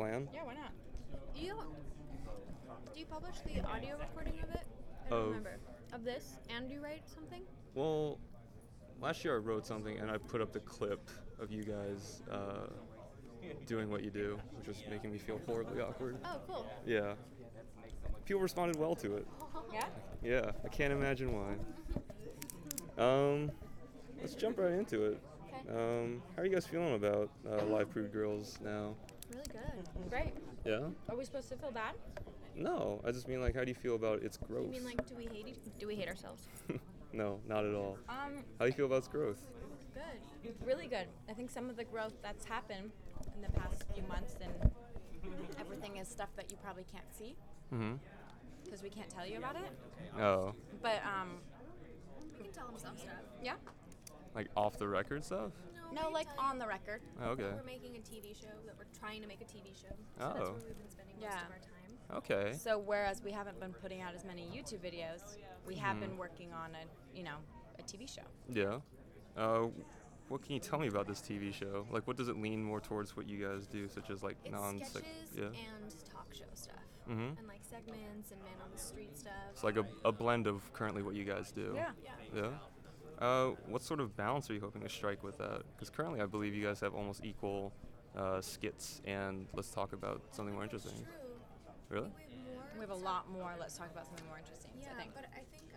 plan? Yeah, why not? You do you publish the audio recording of it? I don't Of- remember. Of this, and you write something? Well, last year I wrote something and I put up the clip of you guys doing what you do, which was making me feel horribly awkward. Oh, cool. Yeah. People responded well to it. Yeah? Yeah, I can't imagine why. Let's jump right into it. Okay. How are you guys feeling about Live Prude Girls now? Really good. Great. Yeah? Are we supposed to feel bad? No, I just mean like, how do you feel about its growth? You mean like, do we hate ourselves? No, not at all. How do you feel about its growth? Good. Really good. I think some of the growth that's happened in the past few months and everything is stuff that you probably can't see Mm-hmm. because we can't tell you about it. Oh, But We can tell them some stuff. yeah. like off the record stuff? No, like on the record. Oh, okay. We're making a TV show, that we're trying to make a TV show. So that's Oh. where we've been spending most Yeah. of our time. Okay. So whereas we haven't been putting out as many YouTube videos, we have been working on a TV show. Yeah. What can you tell me about this TV show? Like, what does it lean more towards what you guys do, such as like It's non-sex? sketches Yeah. and talk show stuff. Mm-hmm. And like segments and man on the street stuff. It's like a blend of currently what you guys do. Yeah. Yeah. Yeah. What sort of balance are you hoping to strike with that? Because currently, I believe you guys have almost equal skits and let's talk about something more interesting. True. Really? I think we have more. We have a lot more. Let's talk about something more interesting. Yeah, I think. but I think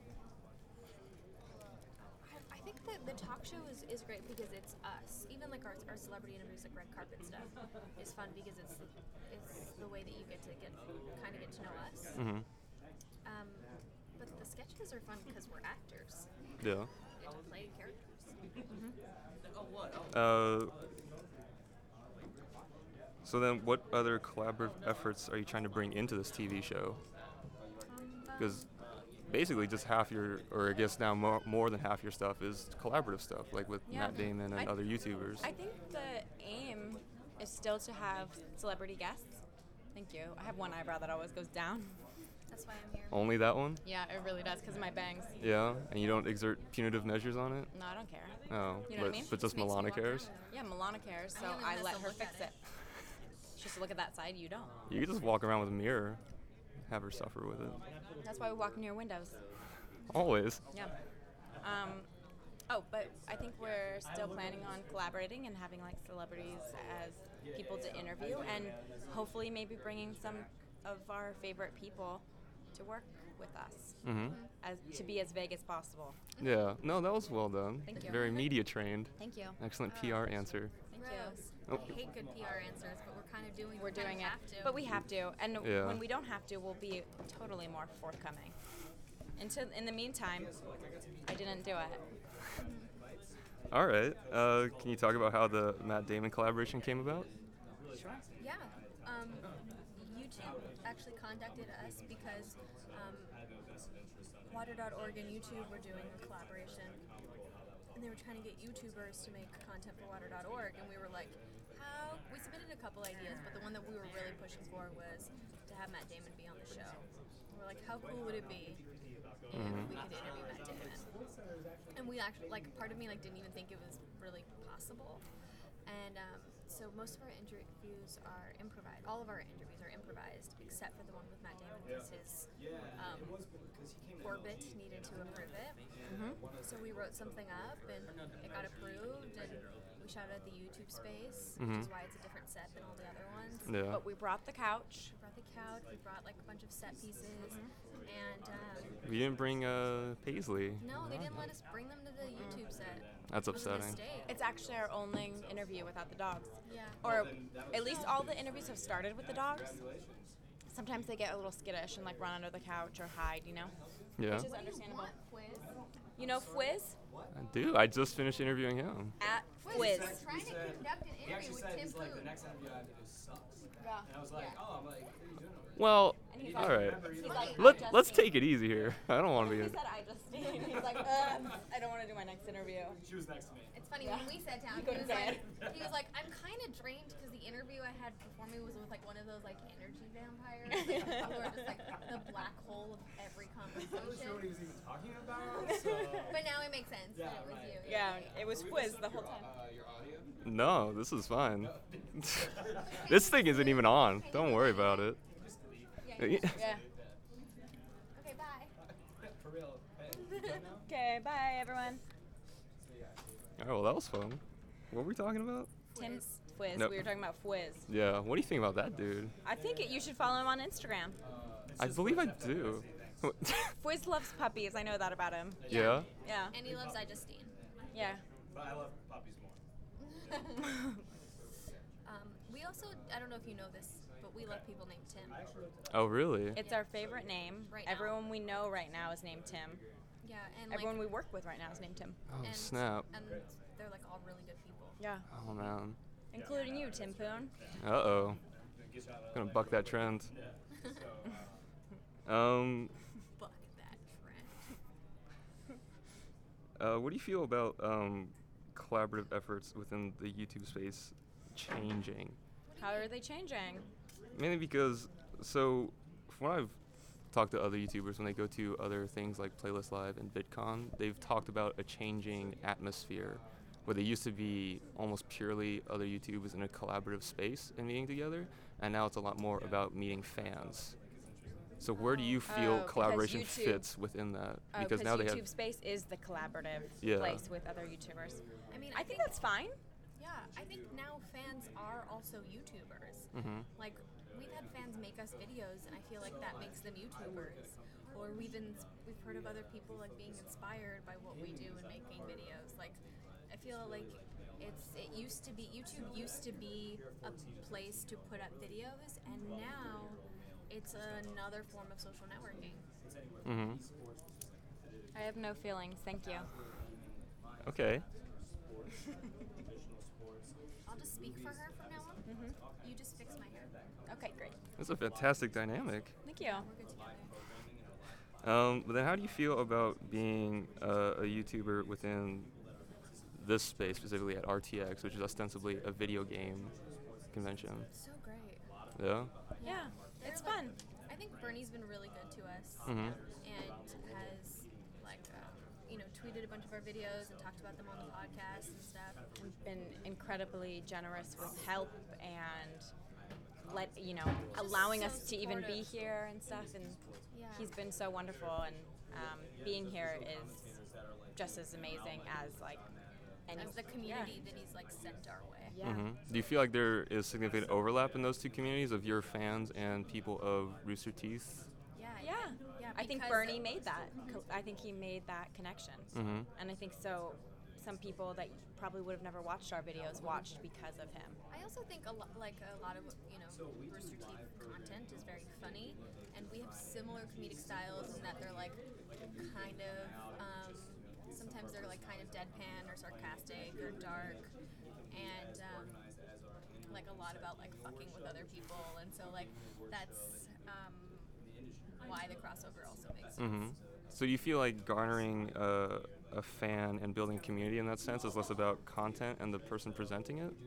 I think that the talk show is great because it's us. Even like our celebrity interviews, like red carpet stuff, is fun because it's the way that you get to kind of get to know us. Mm-hmm. But the sketches are fun because we're actors. Yeah. We get to play characters. So then, what other collaborative efforts are you trying to bring into this TV show? Because basically, just half your, or I guess now more than half your stuff is collaborative stuff, like with Yeah. Matt Damon and I- other YouTubers. I think the aim is still to have celebrity guests. Thank you. I have one eyebrow that always goes down. That's why I'm here. Only that one? Yeah, it really does because of my bangs. Yeah, and you don't exert punitive measures on it? No, I don't care. Oh, You know what I mean? but just Makes me Milana walk cares? around. Yeah, Milana cares, so the only one I that let has to her look fix at it. She has to look at that side, you don't. You could just walk around with a mirror, have her suffer with it. That's why we walk near windows. Always. Yeah. But I think we're still planning on collaborating and having like celebrities as people to interview and hopefully maybe bringing some of our favorite people to work with us Mm-hmm. as to be as vague as possible. Yeah. No, that was well done. Thank you. Very media trained. Thank you. Excellent PR answer. Thank Gross. Oh. I hate good PR answers, but we're kind of doing. We're we kinda doing it. have to. But we have to. And Yeah. when we don't have to, we'll be totally more forthcoming. In the meantime, I didn't do it. All right. Can you talk about how the Matt Damon collaboration came about? Sure. Yeah. YouTube actually contacted us because Water.org and YouTube were doing a collaboration, and they were trying to get YouTubers to make content for Water.org, and we were like, how? We submitted a couple ideas, but the one that we were really pushing for was to have Matt Damon be on the show. We're like, how cool would it be if we could interview Matt Damon? And we actually, like, part of me like didn't even think it was really possible. And so most of our interviews are improvised. All of our interviews are improvised, except for the one with Matt Damon, because his orbit needed to approve it. So we wrote something up, and it got approved, and we shot it at the YouTube space, which is why it's a different set than all the other ones. Yeah. But we brought the couch. We brought the couch, we brought like a bunch of set pieces, and We didn't bring Paisley. no, they didn't let us bring them to the YouTube set. That's It was a upsetting. mistake. It's actually our only interview without the dogs. Yeah. Or at least all the interviews have started with the dogs. Sometimes they get a little skittish and like run under the couch or hide, you know? Yeah. Which is understandable. You know Fwiz? I do. I just finished interviewing him. At Fwiz. Fwiz. We're trying to conduct an He interview actually with said, Tim he's like, the Poon. next interview I have to do sucks. Yeah. And I was like, oh, I'm like, what are you doing over Well, And he's all like- right. He's like, Let's take it easy here. I don't want to He be. said I just did. He's like, I don't want to do my next interview. there? She was next to me. It's funny Yeah. when we sat down. You couldn't say He was like, I'm kind of drained because the interview I had before me was with like one of those like energy vampires, like, who are just like the black hole of every I wasn't sure what conversation. he was even talking about, so. But now it makes sense Yeah, that it was right. you. Yeah, it was We Fwiz listened the to whole time. Your audio? No, this is fine. This thing isn't even on. Don't worry about it. Yeah. Yeah. Yeah. Okay, bye. For real. Hey. Okay, bye everyone. All right, well, that was fun. What were we talking about? Tim Fwiz. Nope. We were talking about Fwiz. Yeah, what do you think about that dude? I think you should follow him on Instagram. I believe I do. Fwiz loves puppies. I know that about him. Yeah? Yeah. And he loves iJustine. Yeah. But I love puppies more. We also, I don't know if you know this, but we love people named Tim. Oh, really? It's our favorite name. Right now. Everyone we know right now is named Tim. Yeah, and Everyone like, we work with right now is named Tim. Oh, and, snap. And they're like all really good people. Yeah. Oh, man. Including you, Tim Poon. Uh-oh. Gonna buck that trend. Fuck that trend. What do you feel about collaborative efforts within the YouTube space changing? How are they changing? Mainly because, so, from what I've talked to other YouTubers, when they go to other things like Playlist Live and VidCon, they've talked about a changing atmosphere where they used to be almost purely other YouTubers in a collaborative space and meeting together, and now it's a lot more about meeting fans. So where do you feel because collaboration YouTube- fits within that? Because now they YouTube have, space is the collaborative Yeah. place with other YouTubers. I mean, I think that's fine. Yeah, I think now fans are also YouTubers. Mhm. Like, we've had fans make us videos, and I feel like that makes them YouTubers. Or we've heard of other people like being inspired by what we do and making videos. Like, I feel like YouTube used to be a place to put up videos, and now it's another form of social networking. Mhm. I have no feelings. Thank you. Okay. I'll just speak for her from now on. You just fix my hair. Okay, great. That's a fantastic dynamic. Thank you. We're good together. But then how do you feel about being a YouTuber within this space, specifically at RTX, which is ostensibly a video game convention? So great. Yeah? Yeah, They're it's like- fun. I think Bernie's been really good to us Mhm. and has like tweeted a bunch of our videos and talked about them on the podcast and stuff. Been incredibly generous with help and allowing so us to even be supportive. here and stuff. And Yeah. he's been so wonderful. And being here is just as amazing as As the community that he's like sent our way. Yeah. Do you feel like there is significant overlap in those two communities of your fans and people of Rooster Teeth? Yeah. I think because- Bernie made that. I think he made that connection. Mhm. And I think so. Some people that probably would have never watched our videos watched because of him. I also think a lot of Rooster Teeth content is very funny, and we have similar comedic styles in that they're like kind of sometimes they're like kind of deadpan or sarcastic or dark, and like a lot about like fucking with other people, and so like that's why the crossover also makes sense. Mhm. So do you feel like garnering a fan and building a community in that sense is less about content and the person presenting it?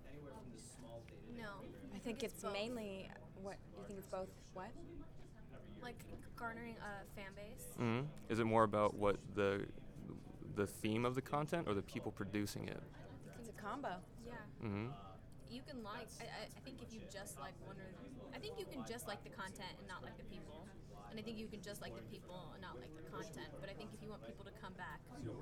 No, I think it's both. mainly what you think it's both. What? like garnering a fan base. Mhm. Is it more about what the theme of the content or the people producing it? It's a combo. Yeah. Mhm. You can like I think if you just like I think you can just like the content and not like the people, and I think you can just like the people and not like the content, but I think if you want people to come back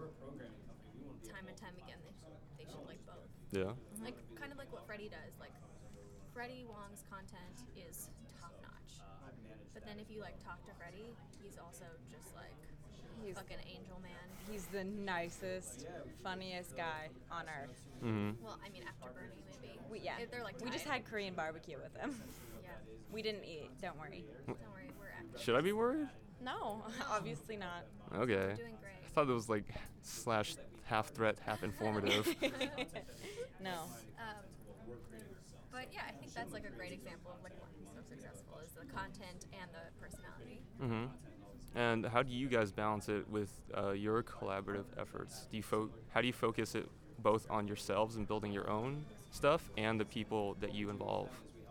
time and time again, they should like both. Yeah. Like kind of like what Freddie does. Like Freddie Wong's content is top notch, but then if you like talk to Freddie, he's also just like He's fucking angel man. he's the nicest, funniest guy on earth. Mhm. Well, I mean after Bernie maybe. If they're like we just tied. had Korean barbecue with him. Yeah. We didn't eat. Don't worry. Don't worry, we're active. Should I be worried? No, obviously not. Okay. We're doing great. I thought it was like slash half threat, half informative. No. But yeah, I think that's like a great example of like why he's so successful is the content and the personality. Mhm. And how do you guys balance it with your collaborative efforts? How do you focus it both on yourselves and building your own stuff and the people that you involve?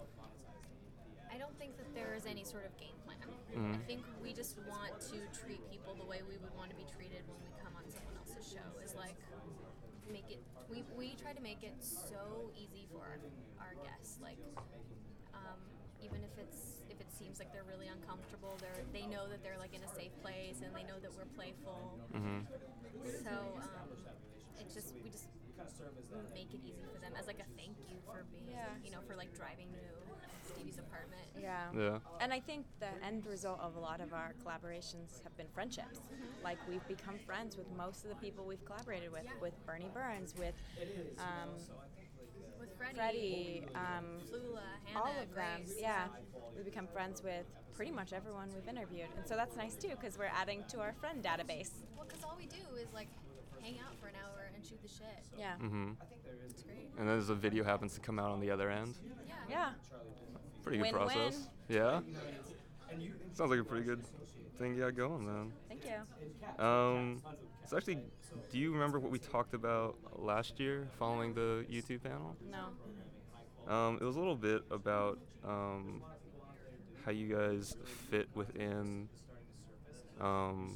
I don't think that there is any sort of game plan. Mhm. I think we just want to treat people the way we would want to be treated when we come on someone else's show. Is like make it. We try to make it so easy for our guests. Like, even if it seems like they're really uncomfortable, they know that they're like in a safe place and they know that we're playful. Mm-hmm. So we just make it easy for them as like a thank you for being, for like driving to Stevie's apartment. Yeah. Yeah. And I think the end result of a lot of our collaborations have been friendships. Like, we've become friends with most of the people we've collaborated with Bernie Burns, with With Freddie, Freddie, Flula, Hannah, all of them. Grace. Yeah. We've become friends with pretty much everyone we've interviewed. And so that's nice too, because we're adding to our friend database. Well, because all we do is like hang out for an hour and shoot the shit. Yeah. Mm-hmm. It's great. And then the video happens to come out on the other end. Yeah. Yeah. Pretty good Win-win. process. Yeah. Sounds like a pretty good thing you got going then. Thank you. It's actually, do you remember what we talked about last year following the YouTube panel? No. It was a little bit about how you guys fit within, I don't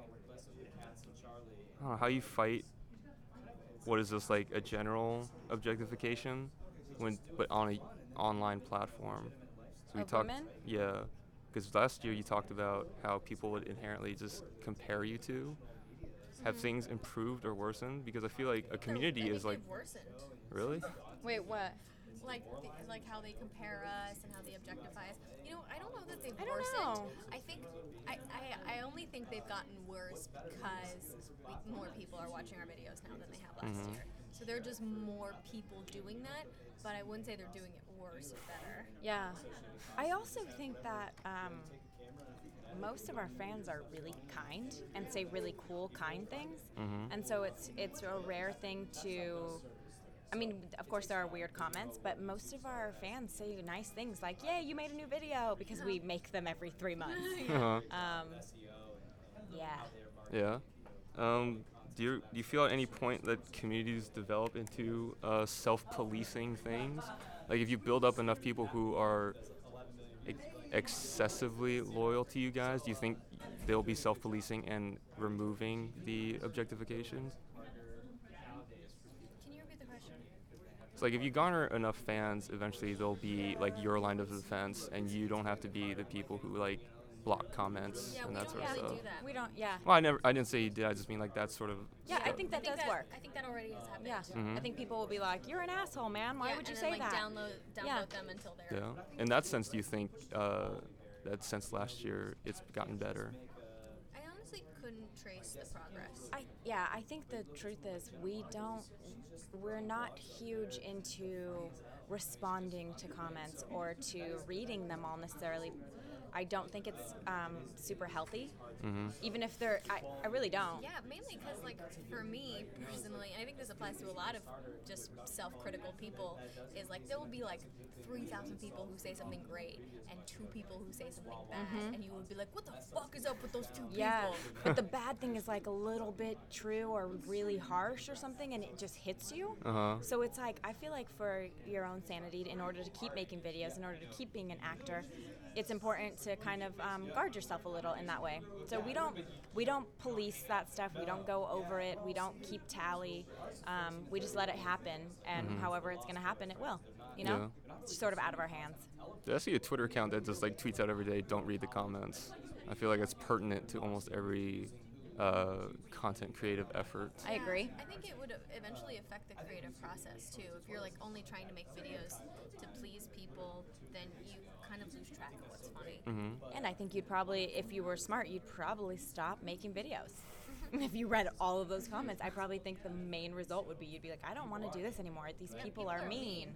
know, how you fight. What is this, like a general objectification, but on a online platform? So Of women? Yeah, because last year you talked about how people would inherently just compare you to. Have things improved or worsened? Because I feel like a community I think is like, they've worsened. really? Wait, what? Like how they compare us and how they objectify us. I don't know that they've I don't worsened. know. I think I only think they've gotten worse because more people are watching our videos now than they have last Mhm. year. So there are just more people doing that, but I wouldn't say they're doing it worse or better. Yeah. I also think that most of our fans are really kind and say really cool, kind things. Mm-hmm. And so it's a rare thing to. I mean, of course there are weird comments, but most of our fans say nice things like, "Yay, you made a new video," because we make them every 3 months. Uh-huh. Yeah. Yeah. Do you feel at any point that communities develop into self-policing things? Like, if you build up enough people who are excessively loyal to you guys, do you think they'll be self-policing and removing the objectifications? Can you repeat the question? It's like, if you garner enough fans, eventually they'll be like your line of defense, and you don't have to be the people who like block comments Yeah, and we that don't sort of really stuff. do that. We don't. Yeah. Well, I didn't say you did. I just mean like that sort of. Yeah, I think that does work. I think that already has happened. Yeah. Mhm. I think people will be like, "You're an asshole, man. Why Yeah, would you and say then, like, that?" Download Yeah. them until they're. Yeah. In that sense, do you think that since last year it's gotten better? I honestly couldn't trace the progress. I think the truth is we're not huge into responding to comments or to reading them all necessarily. I don't think it's super healthy, Mm-hmm. even if I really don't. Yeah, mainly because, like, for me personally, and I think this applies to a lot of just self-critical people, is like there will be like 3,000 people who say something great and 2 people who say something bad, and you would be like, what the fuck is up with those 2 people? Yeah, but the bad thing is like a little bit true or really harsh or something, and it just hits you. Uh-huh. So it's like, I feel like for your own sanity, in order to keep making videos, in order to keep being an actor, it's important to kind of guard yourself a little in that way. So we don't police that stuff. We don't go over it. We don't keep tally. We just let it happen, and however it's gonna happen, it will. You know, it's sort of out of our hands. I see a Twitter account that just like tweets out every day, "Don't read the comments." I feel like it's pertinent to almost every content creative effort. I agree. I think it would eventually affect the creative process too. If you're like only trying to make videos to please people, then you kind of lose track of what's funny. Mm-hmm. And I think you'd probably, if you were smart, you'd probably stop making videos. If you read all of those comments, I probably think the main result would be you'd be like, I don't want to do this anymore. These people are mean.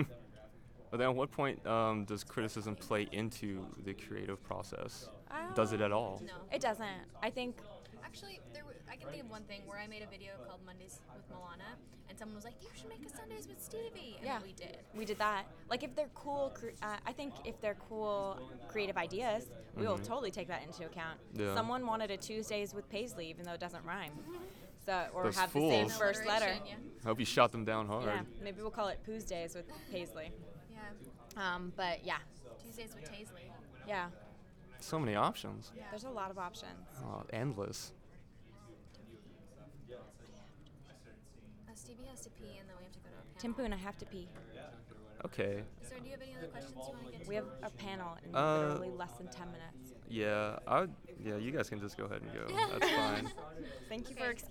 But then at what point does criticism play into the creative process? Does it at all? No. It doesn't. I think, Actually, I can think of one thing where I made a video called Mondays with Milana, and someone was like, you should make a Sundays with Stevie. And yeah, we did. We did that. Like, if they're cool, I think if they're cool creative ideas, we will totally take that into account. Yeah. Someone wanted a Tuesdays with Paisley, even though it doesn't rhyme. So, or Those have the same fools. first letter. Alliteration, I hope you shot them down hard. Yeah, maybe we'll call it Tuesdays with Paisley. Yeah. But yeah, Tuesdays with Taisley. yeah, So many options. Yeah. there's a lot of options. Endless. Stevie has to pee, and then we have to go to a panel. Timpoon, I have to pee. Okay. Sir, do you have any other questions you want to get to? We have a panel in literally less than 10 minutes. Yeah, you guys can just go ahead and go. That's fine. Thank you for Okay. excusing